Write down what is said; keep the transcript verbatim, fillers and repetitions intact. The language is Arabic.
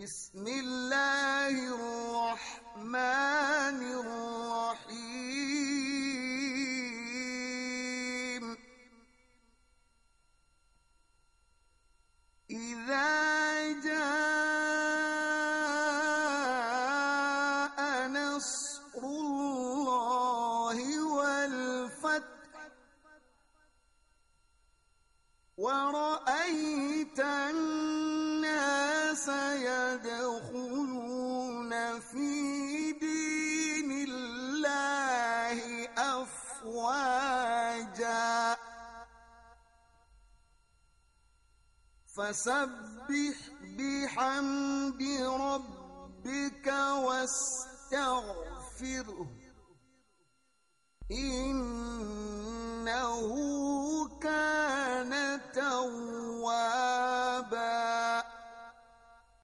بسم الله الرحمن الرحيم إذا جاء نصر الله والفتح ورأيت الناس يدخلون في دين الله أفواجا فسبح بحمد ربك واستغفره إنه كان توابا.